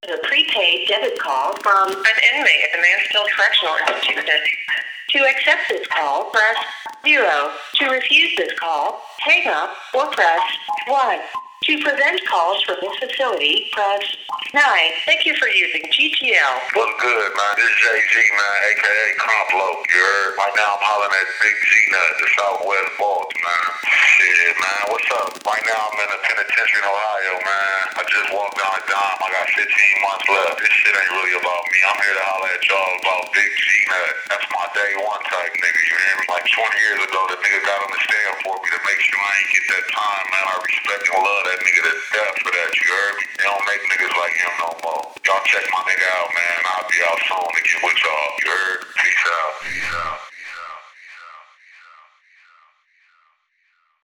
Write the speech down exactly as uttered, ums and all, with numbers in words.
A prepaid debit call from an inmate at the Mansfield Correctional Institution. To accept this call, press zero. To refuse this call, hang up or press one. To prevent calls from this facility, press nine. Thank you for using G T L. What's good, man? This is Jay Z, man, a k a. Complo. You heard? Right now I'm hollering at Big Z-Nut, the Southwest Baltimore, man. Shit, man, what's up? Right now I'm in a penitentiary in Ohio, man. I just walked down a dime. I got fifteen months left. This shit ain't really about me. I'm here to holler at y'all about Big Z-Nut. That's my day one type nigga, you hear me? Like twenty years ago, the nigga got on the stand for me to make sure I ain't get that time, man. I respect and love that nigga to death for that, you heard me? They don't make niggas like him no more. Y'all check my nigga out, man. I'll be out soon to get with y'all. You heard? Peace out. Peace out.